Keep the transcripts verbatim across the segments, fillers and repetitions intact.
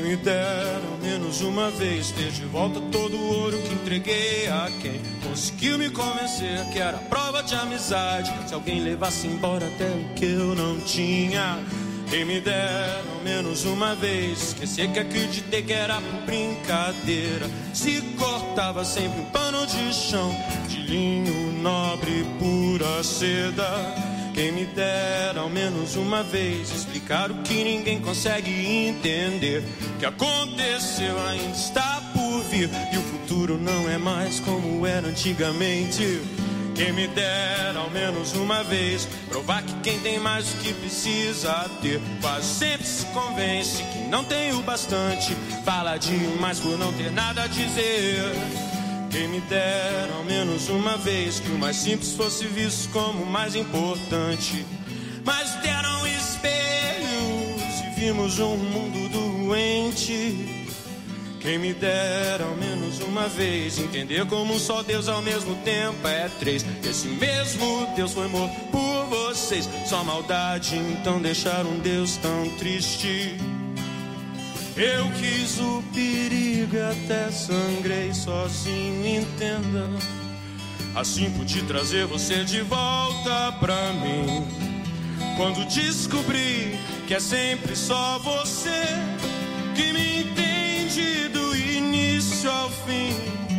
me dera ao menos uma vez ter de volta todo o ouro que entreguei a quem conseguiu me convencer que era prova de amizade. Se alguém levasse embora até o que eu não tinha. Quem me dera ao menos uma vez esquecer que acreditei que era por brincadeira. Se cortava sempre um pano de chão de linho nobre, pura seda. Quem me dera ao menos uma vez explicar o que ninguém consegue entender. O que aconteceu ainda está por vir e o futuro não é mais como era antigamente. Quem me dera ao menos uma vez provar que quem tem mais do que precisa ter quase sempre se convence que não tem o bastante. Fala demais por não ter nada a dizer. Quem me dera ao menos uma vez que o mais simples fosse visto como o mais importante. Mas deram espelhos e vimos um mundo doente. Quem me dera ao menos uma vez entender como um só Deus ao mesmo tempo é três. Esse mesmo Deus foi morto por vocês. Só maldade então deixar um Deus tão triste. Eu quis o perigo e até sangrei sozinho, entenda. Assim pude trazer você de volta pra mim. Quando descobri que é sempre só você que me entende do início ao fim.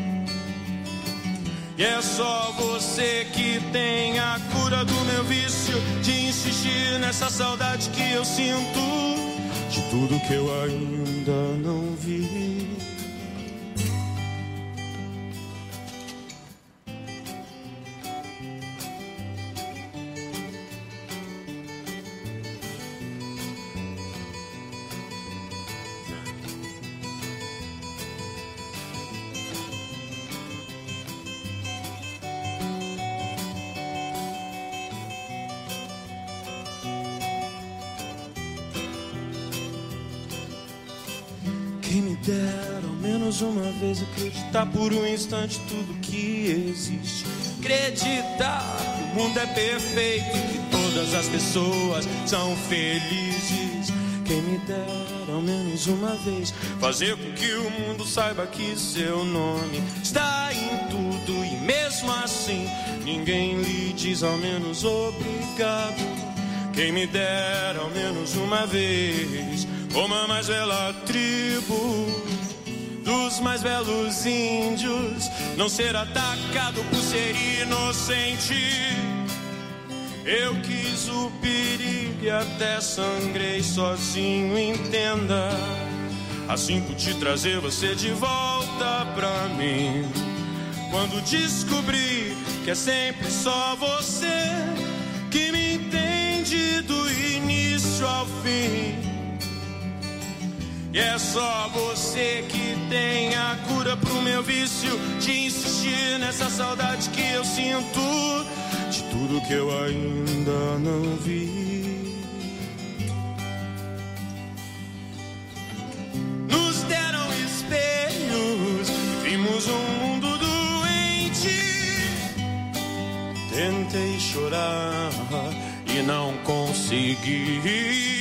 E é só você que tem a cura do meu vício de insistir nessa saudade que eu sinto de tudo que eu ainda não vi. Quem me dera ao menos uma vez acreditar por um instante tudo que existe. Acreditar que o mundo é perfeito e que todas as pessoas são felizes. Quem me dera ao menos uma vez fazer com que o mundo saiba que seu nome está em tudo. E mesmo assim ninguém lhe diz ao menos obrigado. Quem me dera ao menos uma vez como a mais bela tribo dos mais belos índios não ser atacado por ser inocente. Eu quis o perigo e até sangrei sozinho, entenda. Assim pude trazer você de volta pra mim. Quando descobri que é sempre só você que me entende do início ao fim. E é só você que tem a cura pro meu vício de insistir nessa saudade que eu sinto de tudo que eu ainda não vi. Nos deram espelhos e vimos um mundo doente. Tentei chorar e não consegui.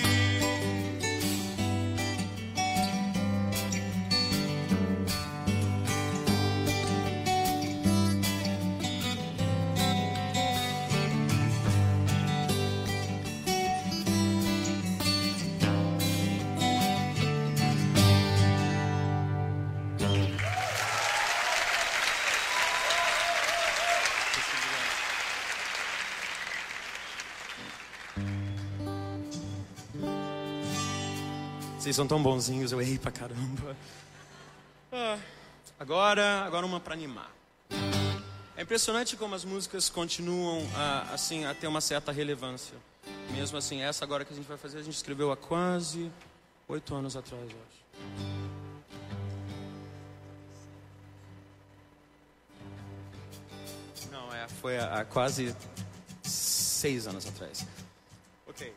Vocês são tão bonzinhos, eu errei pra caramba. Ah, agora, agora uma pra animar. É impressionante como as músicas continuam a, assim, a ter uma certa relevância. Mesmo assim, essa agora que a gente vai fazer, a gente escreveu há quase oito anos atrás, eu acho. Não, é, foi há, há quase seis anos atrás. Ok.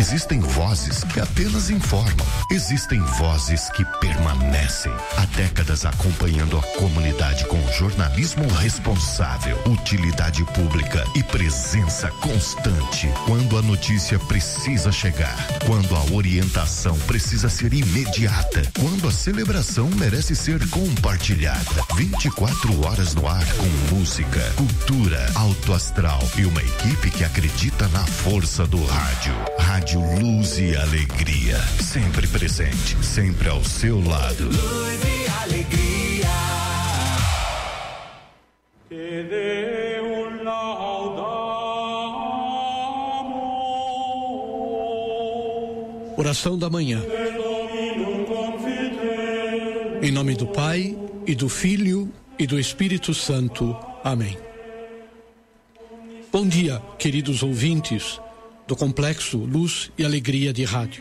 Existem vozes que apenas informam. Existem vozes que permanecem. Há décadas acompanhando a comunidade com jornalismo responsável, utilidade pública e presença constante. Quando a notícia precisa chegar, quando a orientação precisa ser imediata, quando a celebração merece ser compartilhada. vinte e quatro horas no ar com música, cultura, alto astral e uma equipe que acredita na força do rádio. Rádio Luz e Alegria. Sempre presente, sempre ao seu lado. Luz e alegria. Te Deum laudamus. Oração da manhã. Em nome do Pai, e do Filho, e do Espírito Santo. Amém. Bom dia, queridos ouvintes do Complexo Luz e Alegria de Rádio.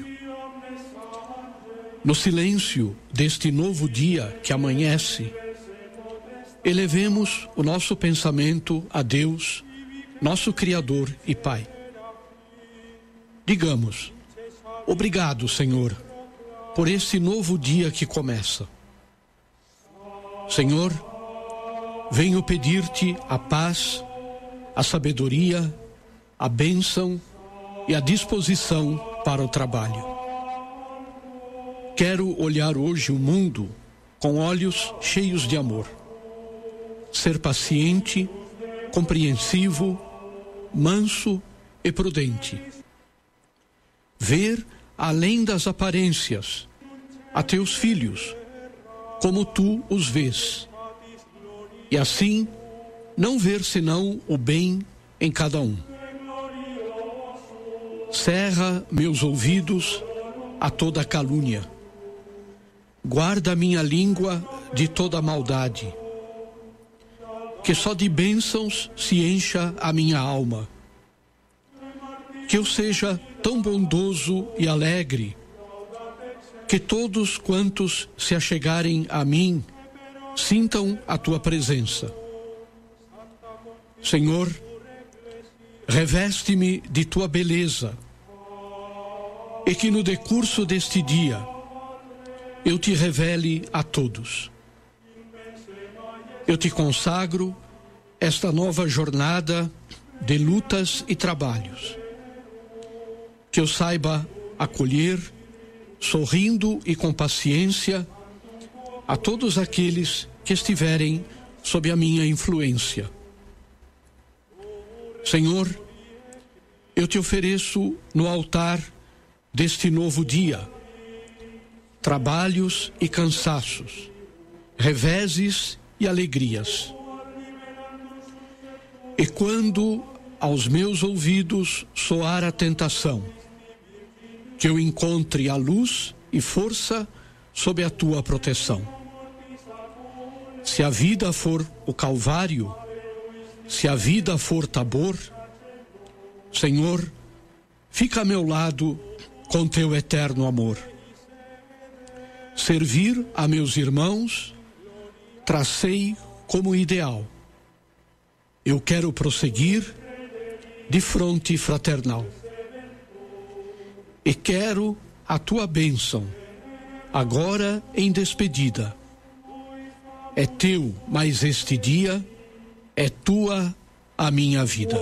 No silêncio deste novo dia que amanhece, elevemos o nosso pensamento a Deus, nosso Criador e Pai. Digamos: obrigado, Senhor, por esse novo dia que começa. Senhor, venho pedir-te a paz, a sabedoria, a bênção e a disposição para o trabalho. Quero olhar hoje o mundo com olhos cheios de amor. Ser paciente, compreensivo, manso e prudente. Ver além das aparências a teus filhos, como tu os vês, e assim não ver senão o bem em cada um. Cerra meus ouvidos a toda calúnia. Guarda minha língua de toda maldade. Que só de bênçãos se encha a minha alma. Que eu seja tão bondoso e alegre, que todos quantos se achegarem a mim sintam a tua presença. Senhor, reveste-me de tua beleza, e que no decurso deste dia eu te revele a todos. Eu te consagro esta nova jornada de lutas e trabalhos. Que eu saiba acolher, sorrindo e com paciência, a todos aqueles que estiverem sob a minha influência. Senhor, eu te ofereço no altar deste novo dia trabalhos e cansaços, reveses e alegrias. E quando aos meus ouvidos soar a tentação, que eu encontre a luz e força sob a tua proteção. Se a vida for o Calvário, se a vida for Tabor, Senhor, fica a meu lado com teu eterno amor. Servir a meus irmãos, tracei como ideal. Eu quero prosseguir de fronte fraternal. E quero a tua bênção, agora em despedida. É teu mais este dia, é tua a minha vida.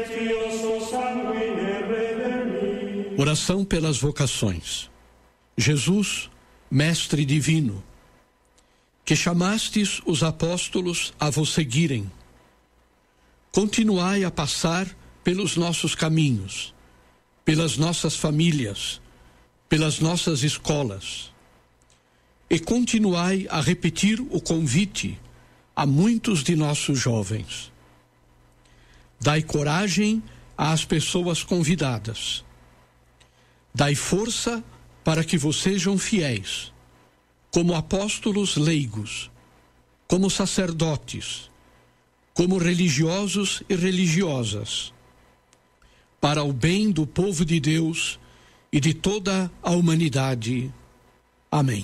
Oração pelas vocações. Jesus, Mestre Divino, que chamastes os apóstolos a vos seguirem, continuai a passar pelos nossos caminhos, pelas nossas famílias, pelas nossas escolas, e continuai a repetir o convite a muitos de nossos jovens. Dai coragem às pessoas convidadas. Dai força para que vos sejam fiéis, como apóstolos leigos, como sacerdotes, como religiosos e religiosas, para o bem do povo de Deus e de toda a humanidade. Amém.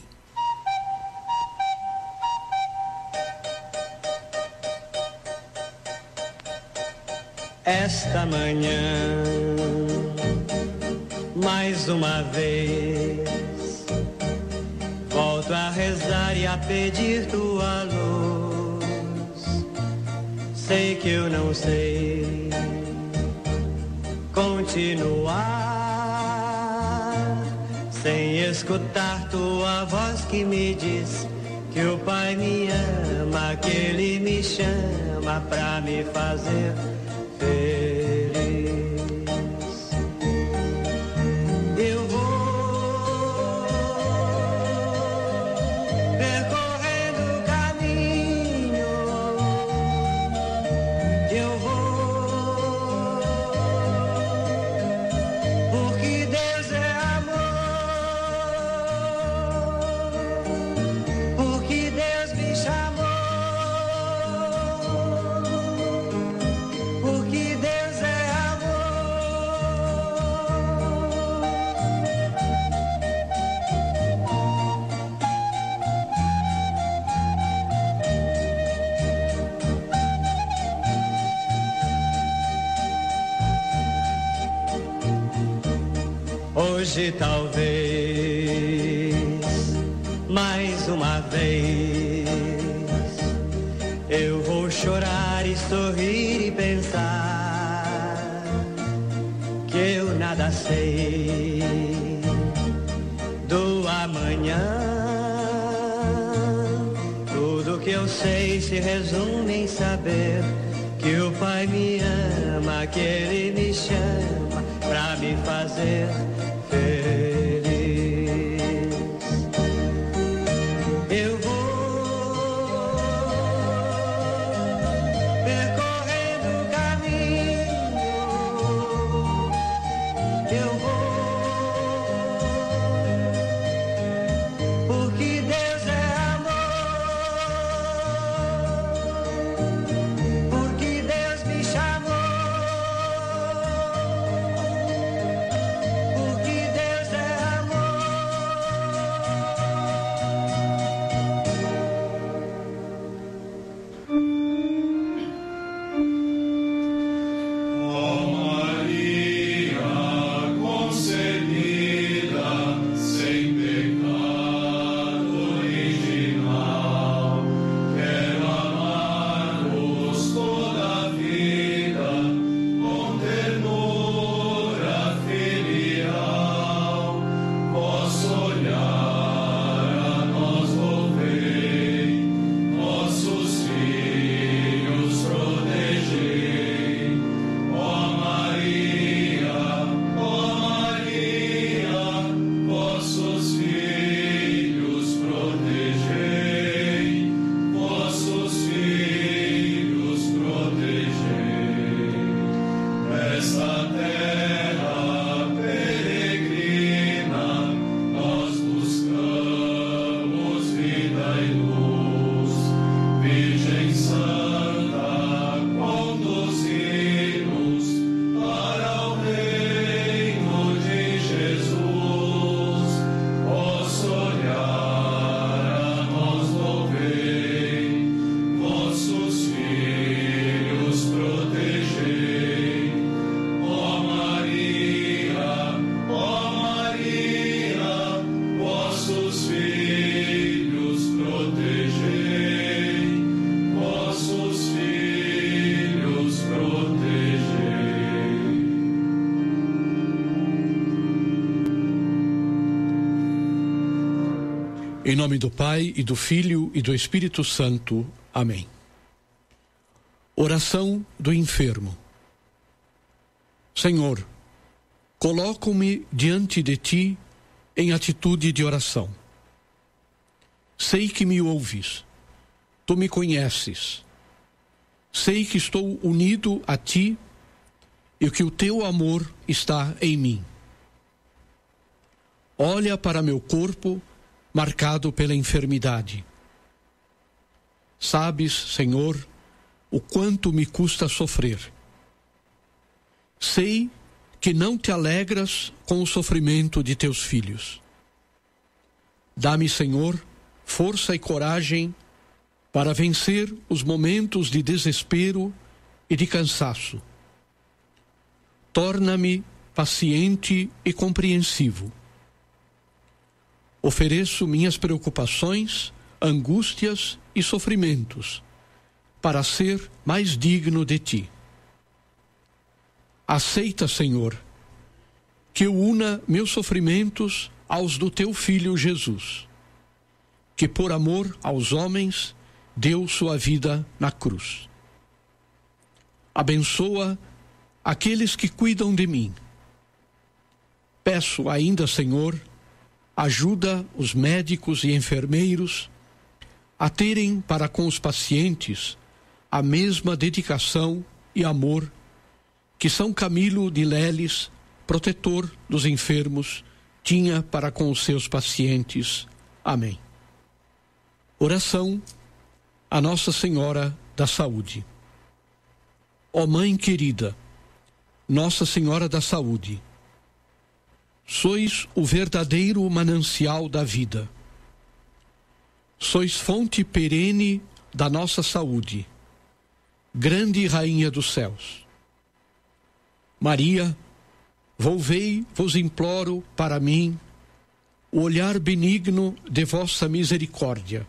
Esta manhã mais uma vez. Volto a rezar e a pedir tua luz. Sei que eu não sei continuar sem escutar tua voz que me diz que o Pai me ama, que Ele me chama pra me fazer feliz. Eu vou percorrendo o caminho, eu vou, porque Deus é amor, porque Deus me chamou, porque Deus é amor. Hoje talvez, mais uma vez, eu vou chorar e sorrir e pensar que eu nada sei do amanhã. Tudo que eu sei se resume em saber que o Pai me ama, que Ele me chama pra me fazer feliz. Eu vou percorrendo o caminho, eu vou, porque Deus é amor, porque Deus me chamou, porque Deus é amor. Concebida sem pecado original, quero amar-vos toda a vida com ternura filial. Vosso olhar a nós volvei, nossos filhos protegei. Ó Maria, ó Maria, vossos filhos protegei, vossos filhos protegei. Nesta terra peregrina, nós buscamos vida e luz. Virgem Santa, conduzir-nos para o reino de Jesus. Vosso olhar a nós volvei, vossos filhos protegei. Ó Maria, ó Maria, vossos filhos protegei, vossos filhos protegei. Em nome do Pai, e do Filho, e do Espírito Santo. Amém. Oração do enfermo. Senhor, coloco-me diante de Ti em atitude de oração. Sei que me ouves, Tu me conheces. Sei que estou unido a Ti e que o Teu amor está em mim. Olha para meu corpo marcado pela enfermidade. Sabes, Senhor, o quanto me custa sofrer. Sei que não te alegras com o sofrimento de teus filhos. Dá-me, Senhor, força e coragem para vencer os momentos de desespero e de cansaço. Torna-me paciente e compreensivo. Ofereço minhas preocupações, angústias e sofrimentos para ser mais digno de ti. Aceita, Senhor, que eu una meus sofrimentos aos do teu Filho Jesus, que por amor aos homens deu sua vida na cruz. Abençoa aqueles que cuidam de mim. Peço ainda, Senhor, ajuda os médicos e enfermeiros a terem para com os pacientes a mesma dedicação e amor que São Camilo de Leles, protetor dos enfermos, tinha para com os seus pacientes. Amém. Oração a Nossa Senhora da Saúde. Ó Mãe querida, Nossa Senhora da Saúde, sois o verdadeiro manancial da vida. Sois fonte perene da nossa saúde, grande Rainha dos céus. Maria, volvei, vos imploro, para mim, o olhar benigno de vossa misericórdia.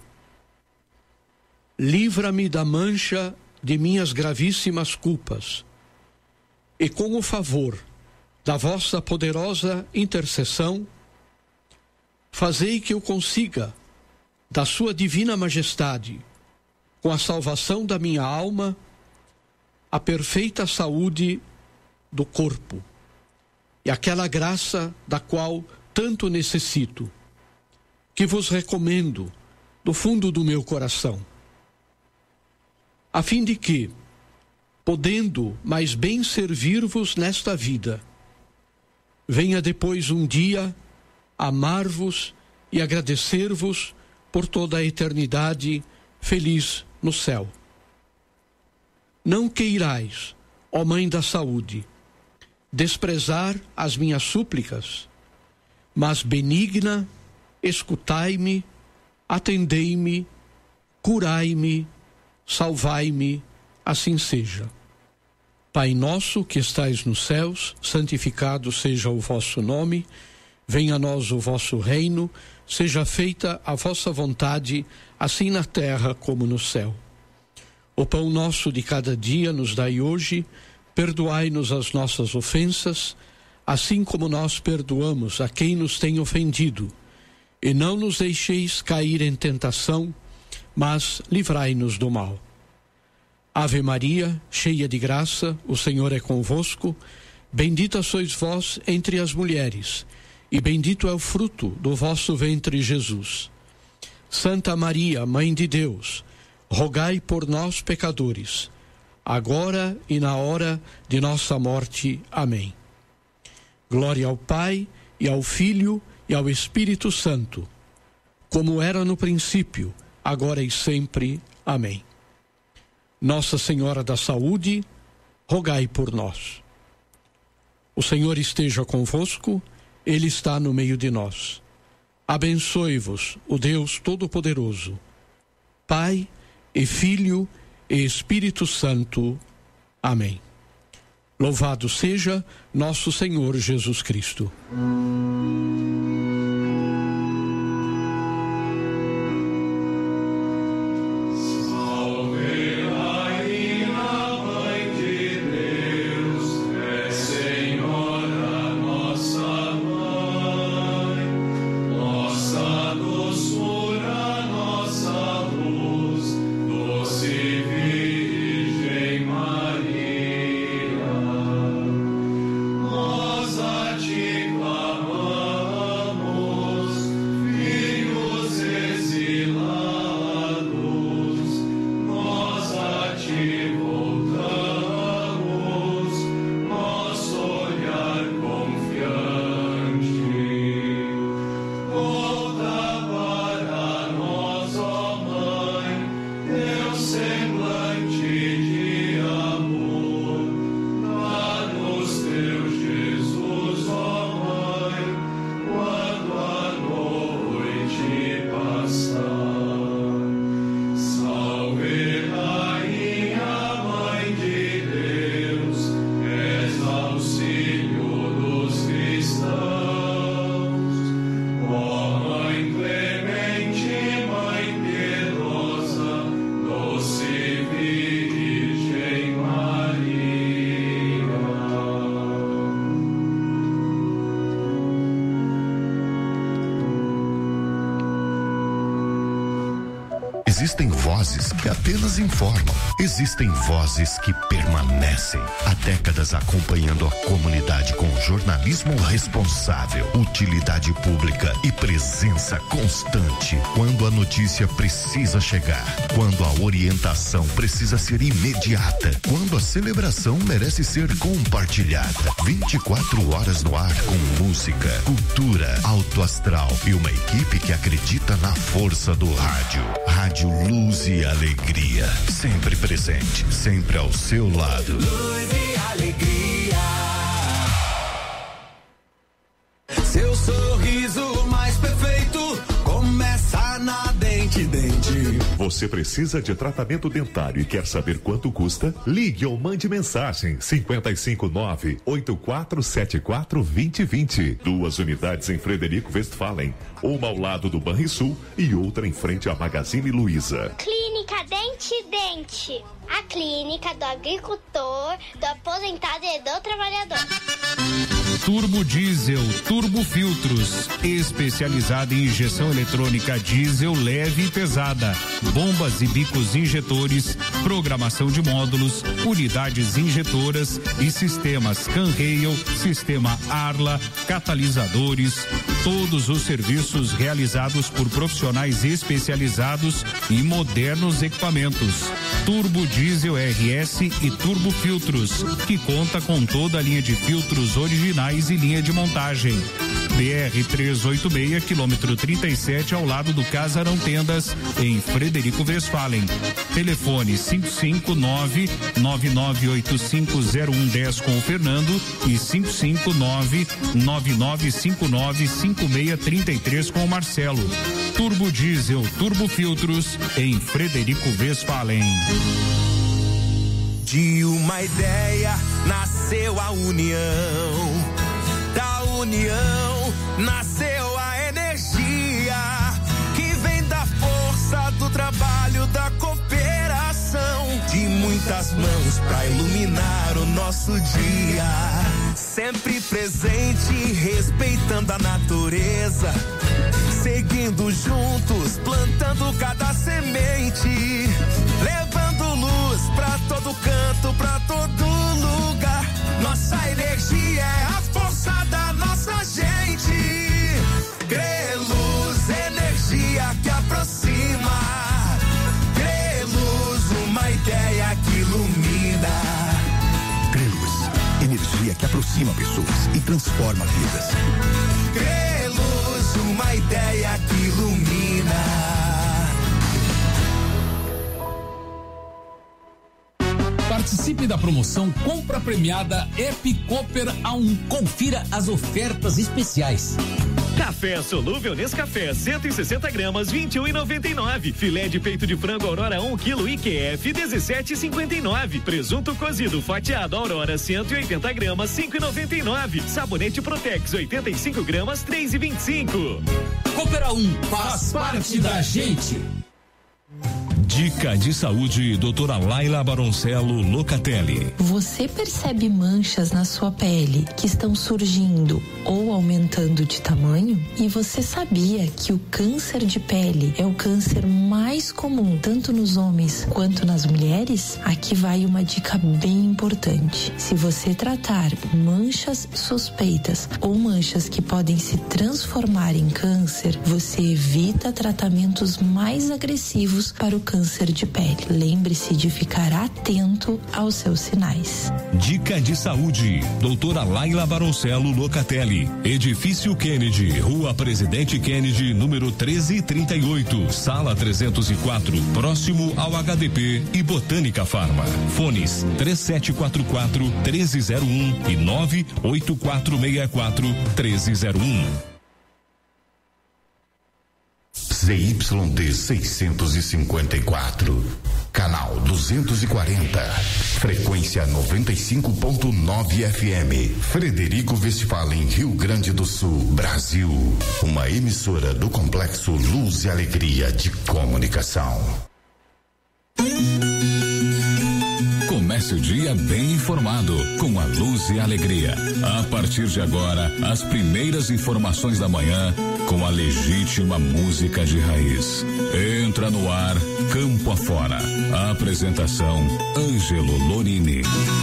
Livra-me da mancha de minhas gravíssimas culpas, e com o favor da vossa poderosa intercessão, fazei que eu consiga, da sua divina majestade, com a salvação da minha alma, a perfeita saúde do corpo e aquela graça da qual tanto necessito, que vos recomendo do fundo do meu coração, a fim de que, podendo mais bem servir-vos nesta vida, venha depois um dia amar-vos e agradecer-vos por toda a eternidade, feliz no céu. Não queirais, ó Mãe da Saúde, desprezar as minhas súplicas, mas benigna, escutai-me, atendei-me, curai-me, salvai-me, assim seja. Pai nosso que estais nos céus, santificado seja o vosso nome, venha a nós o vosso reino, seja feita a vossa vontade, assim na terra como no céu. O pão nosso de cada dia nos dai hoje, perdoai-nos as nossas ofensas, assim como nós perdoamos a quem nos tem ofendido, e não nos deixeis cair em tentação, mas livrai-nos do mal. Ave Maria, cheia de graça, o Senhor é convosco, bendita sois vós entre as mulheres, e bendito é o fruto do vosso ventre, Jesus. Santa Maria, Mãe de Deus, rogai por nós, pecadores, agora e na hora de nossa morte. Amém. Glória ao Pai, e ao Filho, e ao Espírito Santo, como era no princípio, agora e sempre. Amém. Nossa Senhora da Saúde, rogai por nós. O Senhor esteja convosco, Ele está no meio de nós. Abençoe-vos o Deus Todo-Poderoso, Pai e Filho e Espírito Santo. Amém. Louvado seja nosso Senhor Jesus Cristo. Nós a ti clamamos. Existem vozes que apenas informam. Existem vozes que permanecem. Há décadas acompanhando a comunidade com jornalismo responsável, utilidade pública e presença constante. Quando a notícia precisa chegar, quando a orientação precisa ser imediata, quando a celebração merece ser compartilhada. vinte e quatro horas no ar com música, cultura, alto astral e uma equipe que acredita na força do rádio. Rádio Luz e Alegria, sempre presente, sempre ao seu lado. Luz e alegria. Seu sorriso mais perfeito começa na Dente Dente. Você precisa de tratamento dentário e quer saber quanto custa? Ligue ou mande mensagem cinco cinco nove, oito quatro sete quatro, dois zero dois zero. Duas unidades em Frederico Westphalen, uma ao lado do Banrisul e outra em frente à Magazine Luiza. Clínica Dente Dente, a clínica do agricultor, do aposentado e do trabalhador. Turbo Diesel, Turbo Filtros, especializada em injeção eletrônica diesel leve e pesada, bombas e bicos injetores, programação de módulos, unidades injetoras e sistemas Canrail, sistema Arla, catalisadores, todos os serviços realizados por profissionais especializados em modernos equipamentos. Turbo Diesel R S e Turbo Filtros, que conta com toda a linha de filtros originais e linha de montagem. B R trezentos e oitenta e seis, quilômetro trinta e sete, ao lado do Casarão Tendas, em Frederico Westphalen. Telefone cinco cinco nove, nove nove oito cinco, zero um um zero com o Fernando e cinco cinco nove, nove nove cinco nove, cinco seis três três com o Marcelo. Turbo Diesel, Turbo Filtros, em Frederico Westphalen. De uma ideia nasceu a união, da união nasceu a energia, que vem da força do trabalho, da cooperação, de muitas mãos pra iluminar o nosso dia, sempre presente, respeitando a natureza, seguindo juntos, plantando cada semente, levando luz pra todo canto, pra todo lugar. Nossa energia é a força da nossa gente. Crê luz, energia que aproxima. Crê luz, uma ideia que ilumina. Crê luz, energia que aproxima pessoas e transforma vidas. Crê luz, uma ideia que ilumina. Participe da promoção Compra Premiada Ep Cooper A um. Confira as ofertas especiais. Café solúvel Nescafé, cento e sessenta gramas, vinte e um e noventa e nove. Filé de peito de frango Aurora um quilo I Q F, dezessete e cinquenta e nove. Presunto cozido fatiado Aurora, cento e oitenta gramas, cinco e noventa e nove. Sabonete Protex, oitenta e cinco gramas, três e vinte e cinco. Cooper A um, faz parte da gente. Dica de saúde, doutora Laila Baroncello Locatelli. Você percebe manchas na sua pele que estão surgindo ou aumentando de tamanho? E você sabia que o câncer de pele é o câncer mais comum tanto nos homens quanto nas mulheres? Aqui vai uma dica bem importante. Se você tratar manchas suspeitas ou manchas que podem se transformar em câncer, você evita tratamentos mais agressivos para o câncer de pele. Lembre-se de ficar atento aos seus sinais. Dica de saúde, doutora Laila Baroncello Locatelli. Edifício Kennedy, Rua Presidente Kennedy, número treze e trinta e oito, sala trezentos e quatro, próximo ao H D P e Botânica Farma. Fones três sete quatro quatro, três zero um e nove oito quatro seis quatro, três zero um. Z Y D seiscentos e cinquenta e quatro, canal duzentos e quarenta, frequência noventa e cinco ponto nove F M, Frederico Westphalen, Rio Grande do Sul, Brasil. Uma emissora do Complexo Luz e Alegria de Comunicação. Comece o dia bem informado com a Luz e Alegria. A partir de agora, as primeiras informações da manhã com a legítima música de raiz. Entra no ar, Campo Afora. A apresentação, Ângelo Lorini.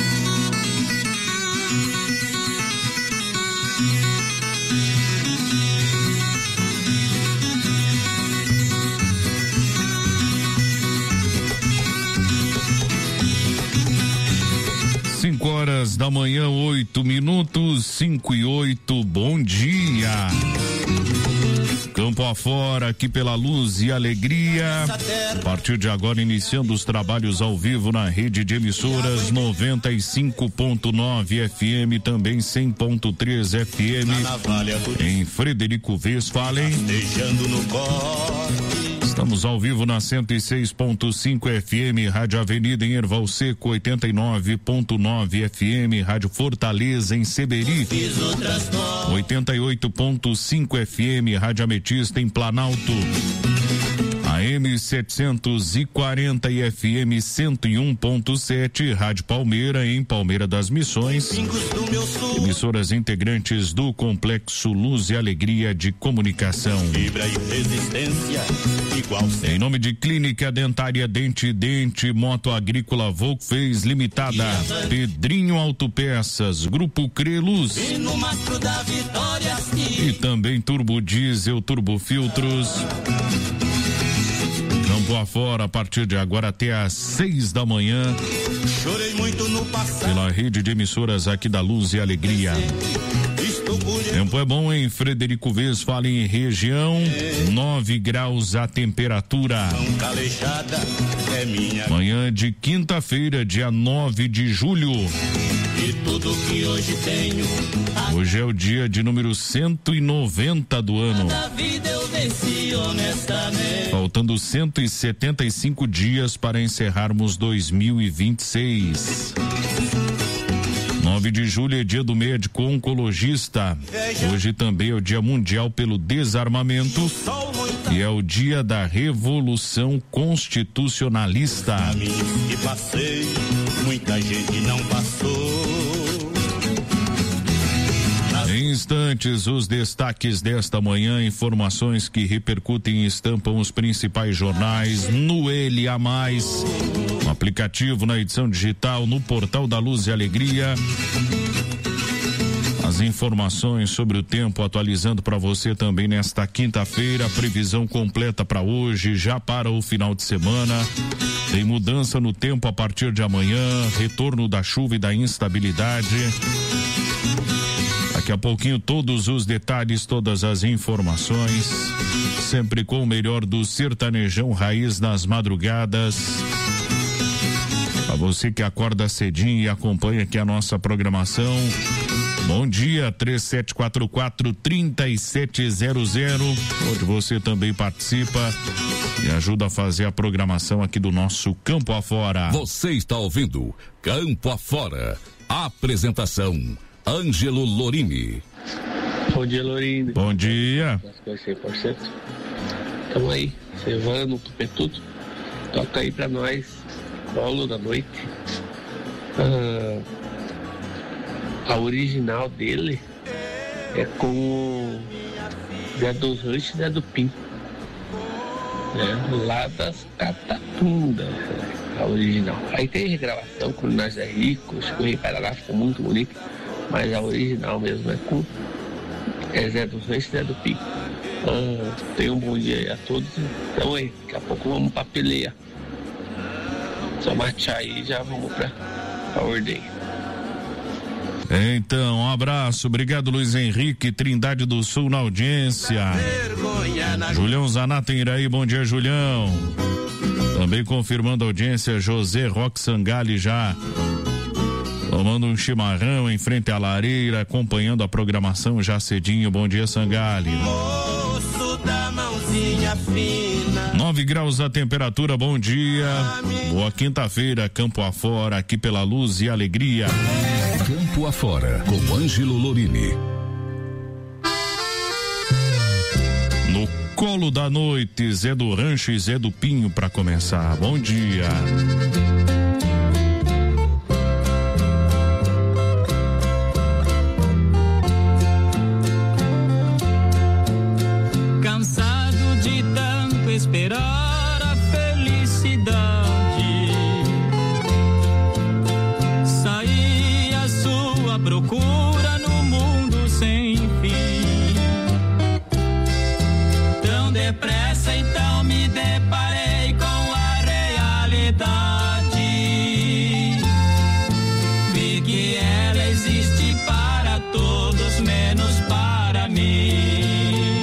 Cinco horas da manhã, oito minutos, cinco e oito, bom dia. Campo Afora, aqui pela Luz e Alegria. A partir de agora, iniciando os trabalhos ao vivo na rede de emissoras noventa e cinco ponto nove F M, também cem ponto três F M, em Frederico Westphalen. Estamos ao vivo na cento e seis ponto cinco F M, Rádio Avenida em Erval Seco, oitenta e nove ponto nove F M, Rádio Fortaleza em Seberi, oitenta e oito ponto cinco F M, Rádio Ametista em Planalto, A M setecentos e quarenta e F M cento e um ponto sete, Rádio Palmeira em Palmeira das Missões, emissoras integrantes do Complexo Luz e Alegria de Comunicação. Fibra e resistência. Em nome de Clínica Dentária Dente Dente, Moto Agrícola Volkswagen Limitada, Pedrinho Autopeças, Grupo Creluz e também Turbo Diesel, Turbo Filtros. Campo Afora, a partir de agora até às seis da manhã, Chorei muito no passado. pela rede de emissoras aqui da Luz e Alegria. Tempo é bom em Frederico Westphalen em região, nove graus a temperatura. Manhã de quinta-feira, dia nove de julho. E tudo que hoje tenho. Hoje é o dia de número cento e noventa do ano. Faltando cento e setenta e cinco dias para encerrarmos dois mil e vinte e seis. nove de julho é dia do médico oncologista. Hoje também é o dia mundial pelo desarmamento e é o dia da revolução constitucionalista. Que passei, muita gente não passou. Em instantes, os destaques desta manhã, informações que repercutem e estampam os principais jornais no Ele a Mais, no aplicativo, na edição digital, no portal da Luz e Alegria. As informações sobre o tempo atualizando para você também nesta quinta-feira, previsão completa para hoje, já para o final de semana. Tem mudança no tempo a partir de amanhã, retorno da chuva e da instabilidade. Daqui a pouquinho todos os detalhes, todas as informações, sempre com o melhor do sertanejão raiz nas madrugadas. Para você que acorda cedinho e acompanha aqui a nossa programação, bom dia, três sete quatro quatro, três sete zero zero, onde você também participa e ajuda a fazer a programação aqui do nosso Campo Afora. Você está ouvindo Campo Afora. Apresentação, Ângelo Lorini. Bom dia, Lorini. Bom dia. cem por cento. Tamo aí, cevando, tupetudo. Toca aí pra nós, Paulo da noite. Ah, a original dele é com o Zé dos Ranchos e Zé do Pim. Né? Lá das Catatundas, a original. Aí tem regravação quando nós é rico, escorrer para lá, fica muito bonito. Mas a original mesmo é com é Zé dos Reis e Zé do Pico. Ah, tenham um bom dia aí a todos. Então aí, daqui a pouco vamos pra peleia. Só marchar aí e já vamos pra, pra ordeia. Então, um abraço, obrigado Luiz Henrique, Trindade do Sul na audiência. Julião Zanato em Iraí, bom dia Julião. Também confirmando a audiência, José Roque Sangali já tomando um chimarrão em frente à lareira, acompanhando a programação já cedinho. Bom dia, Sangali. Moço da mãozinha fina. nove graus a temperatura, bom dia. Boa quinta-feira, Campo Afora, aqui pela Luz e Alegria. Campo Afora, com Ângelo Lorini. No colo da noite, Zé do Rancho e Zé do Pinho para começar. Bom dia. esperar a felicidade. Saí à sua procura no mundo sem fim. Tão depressa então me deparei com a realidade. Vi que ela existe para todos, menos para mim.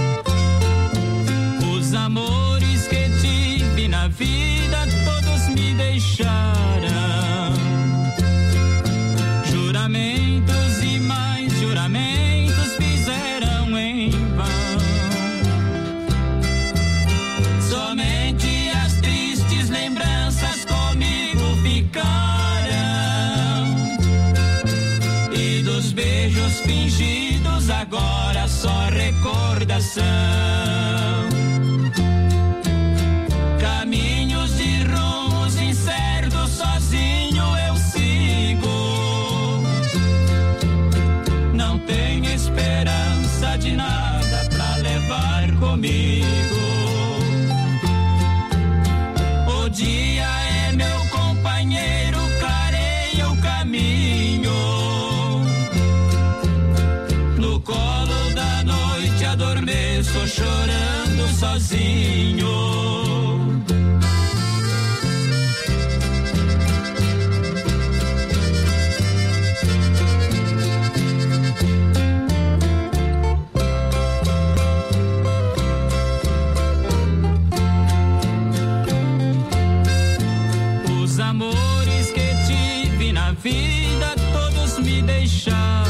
Os amores que tive na vida todos me deixaram. Juramentos e mais juramentos fizeram em vão. Somente as tristes lembranças comigo ficaram. E dos beijos fingidos agora só recordação. Caminhos de rumos incertos, sozinho eu sigo. Não tenho esperança de nada pra levar comigo. O dia é meu companheiro, clareia o caminho. No colo da noite adormeço, chorando sozinho. Os amores que tive na vida todos me deixaram.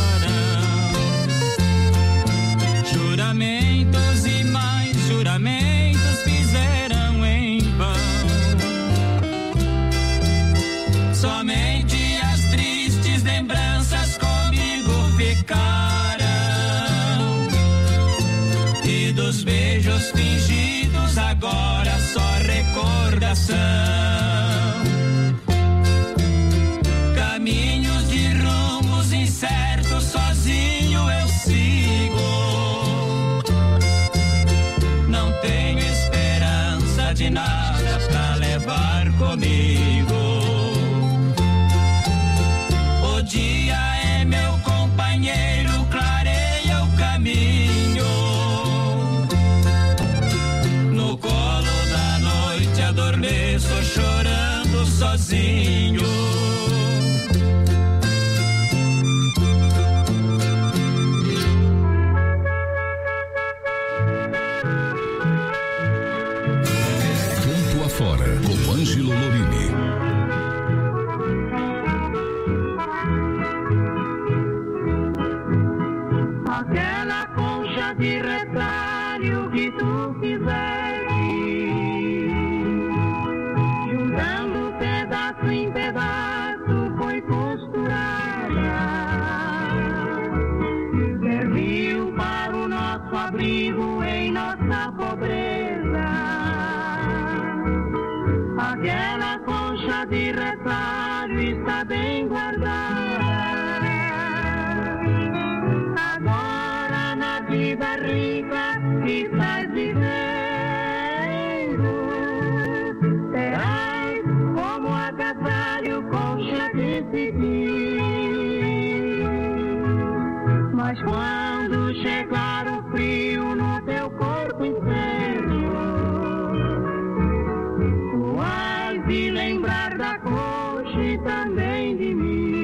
Juramentos e mais juramentos fizeram em vão. Somente as tristes lembranças comigo ficaram. E dos beijos fingidos agora só recordação. Caminhos de rumos incertos, sozinho eu sigo. Não tenho esperança de nada pra levar comigo. O dia é meu companheiro, clareia o caminho. No colo da noite adormeço, chorando sozinho. Campo Afora, com Ângelo Lorini. Aquela concha de retalho que tu fizeste, juntando pedaço em pedaço, foi costurada. Serviu para o nosso abrigo em nossa pobreza. Aquela concha de retalho está bem guardada. Agora na vida rica que estás vivendo, terás como agasalho concha de cetim. Mas quando chegar o frio no teu corpo inteiro, tu has de lembrar da concha e também de mim.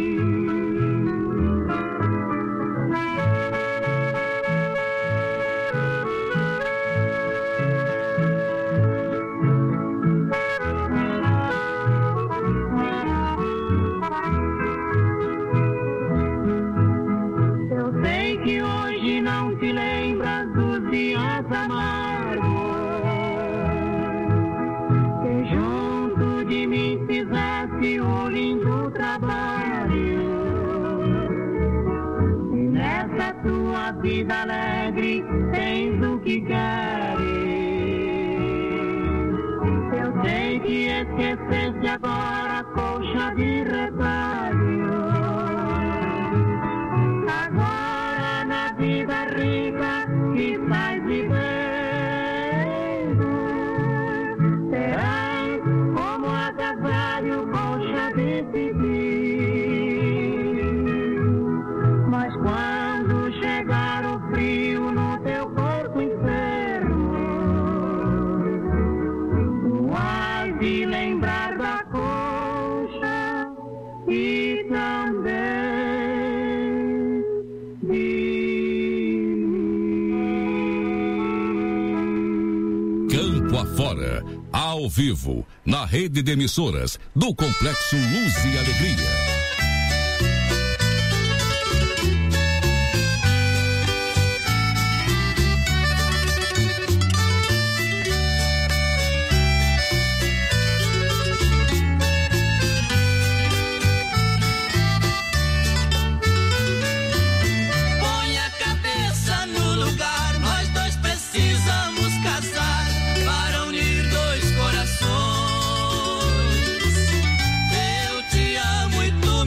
Eu sei que hoje não te lembras dos dias amargos que junto de mim fizeste um lindo trabalho. E nessa tua vida alegre tens o que queres. Eu sei que esqueceste agora a colcha de retalho. Agora na vida rica que estás vivendo, fora, ao vivo, na rede de emissoras do Complexo Luz e Alegria. Muito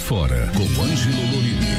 afora, com Ângelo Lorini.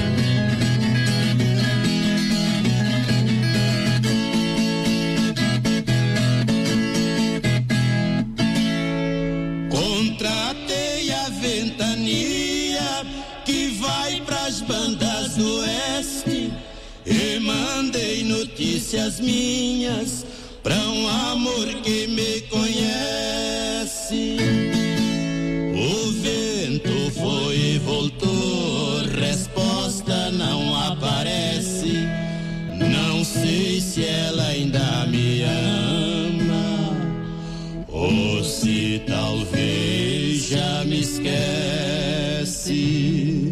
Contratei a ventania que vai pras bandas do oeste e mandei notícias minhas pra um amor que me conhece. O vento foi e voltou, resposta não aparece. Não sei se ela ainda me ama ou se talvez já me esquece.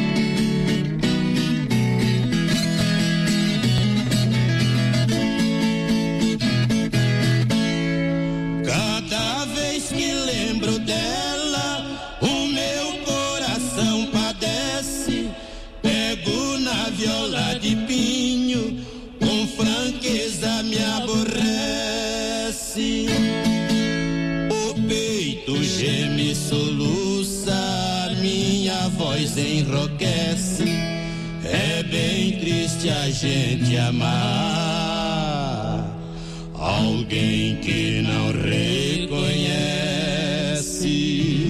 Cada vez que lembro dela, o meu coração padece. Pego na viola de pinho, com franqueza me aborrece. O peito geme e soluça, minha voz enrouquece. É bem triste a gente amar alguém que não reconhece.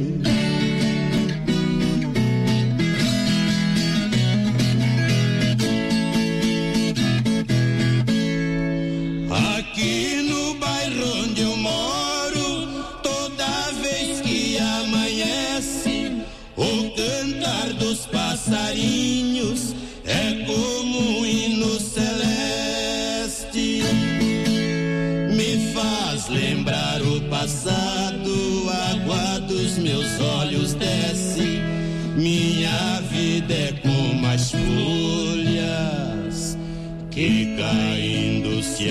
Aqui no bairro onde eu moro, toda vez que amanhece, o cantar dos passarinhos é como um hino celeste. Me faz lembrar o passado, a água dos meus olhos desce. Minha vida é como as folhas que caindo se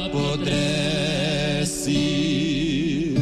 apodrece.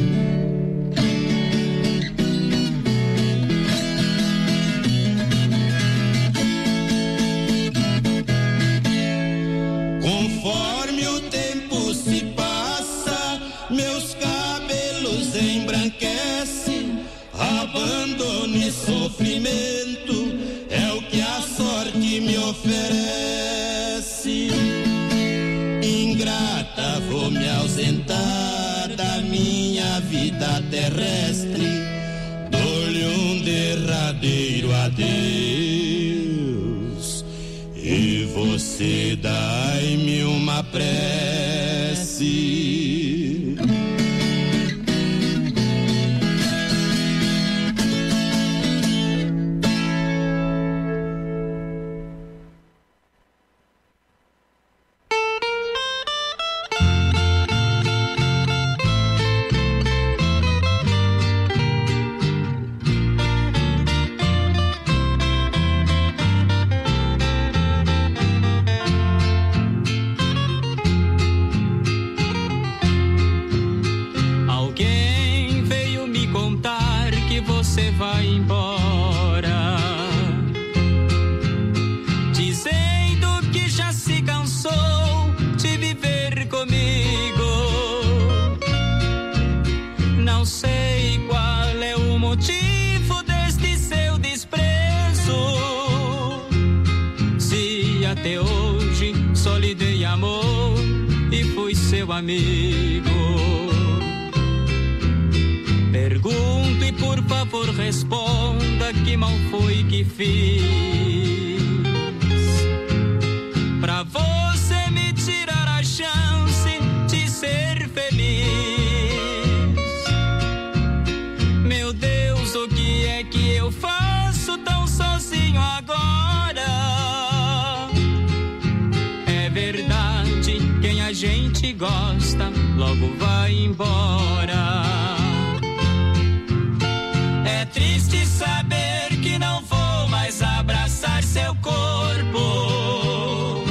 Conforme o tempo se passa, meus cabelos embranquecem. Abandono e sofrimento é o que a sorte me oferece. Ingrata, vou me ausentar da minha vida terrestre. Dou-lhe um derradeiro adeus e você dai-me uma prece. Você vai embora, dizendo que já se cansou de viver comigo. Não sei qual é o motivo deste seu desprezo. Se até hoje só lhe dei amor e fui seu amigo. Pergunto e por favor responda que mal foi que fiz pra você me tirar a chance de ser feliz. Meu Deus, o que é que eu faço tão sozinho agora? É verdade, quem a gente gosta logo vai embora. É triste saber que não vou mais abraçar seu corpo.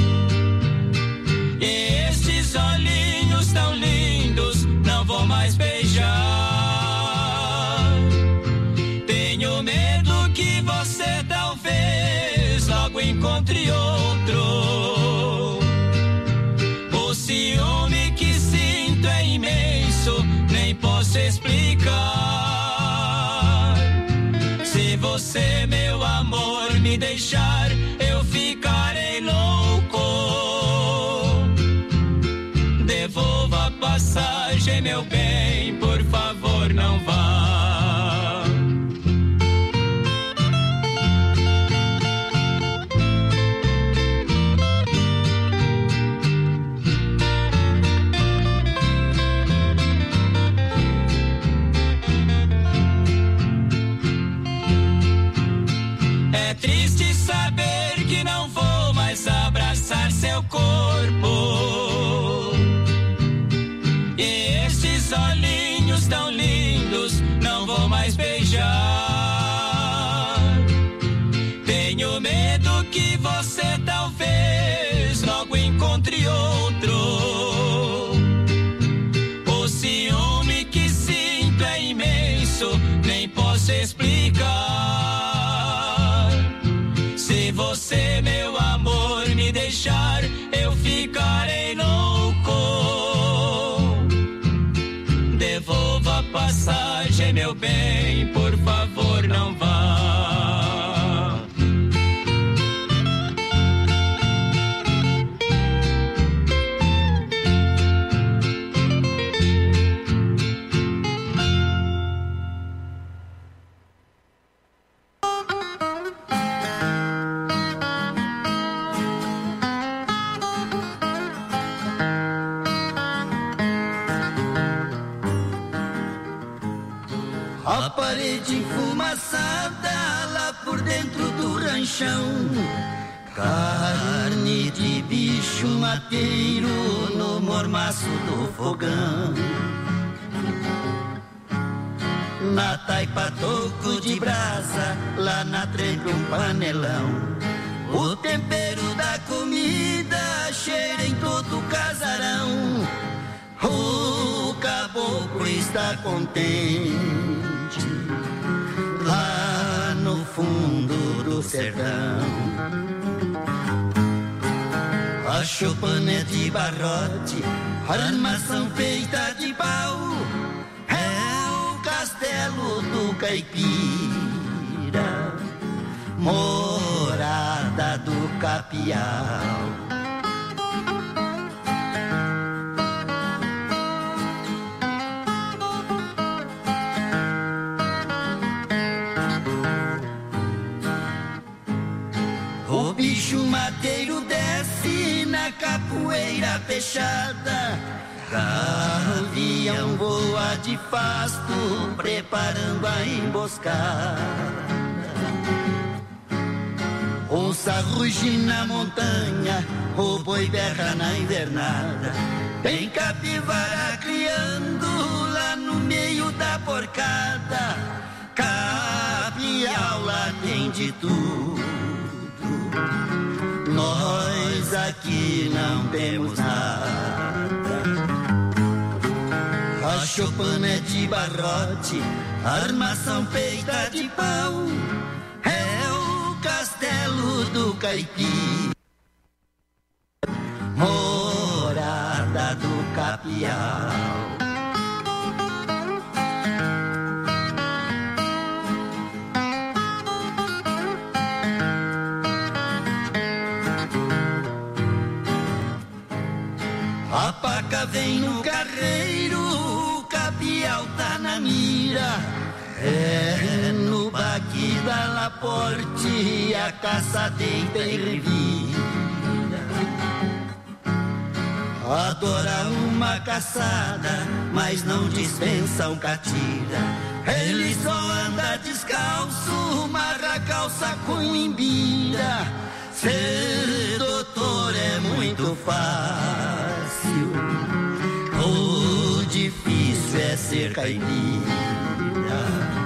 E estes olhinhos tão lindos não vou mais beijar. Tenho medo que você talvez logo encontre outro. O ciúme que sinto é imenso, nem posso a passagem, meu bem, por favor, não vá. É triste saber que não vou mais abraçar seu corpo. E esses olhinhos tão lindos não vou mais beijar. Tenho medo que você talvez logo encontre outro. O ciúme que sinto é imenso, nem posso explicar. Se você, meu amor, me deixar, eu ficarei louco. Devolva a passagem, meu bem, por favor, não vá. A parede enfumaçada lá por dentro do ranchão, carne de bicho mateiro no mormaço do fogão. Na taipa toco de brasa, lá na trempe um panelão. O tempero da comida cheira em todo o casarão. O caboclo está contente lá no fundo do sertão. A choupana é de barrote, armação feita de pau. É o castelo do caipira, morada do capial. O bicho mateiro desce na capoeira fechada. Gavião voa de fasto, preparando a emboscada. Onça ruge na montanha, o boi berra na invernada. Tem capivara criando lá no meio da porcada. Capial lá tem de tudo, nós aqui não temos nada. A choupana é de barrote, armação feita de pau. É o castelo do caipira, morada do capial. A paca vem no carreiro, o capial tá na mira. É no baque da Laporte, a caça deita e revira. Adora uma caçada, mas não dispensa um catira. Ele só anda descalço, marra a calça com imbira. Ser doutor é muito fácil, o difícil é ser caipira.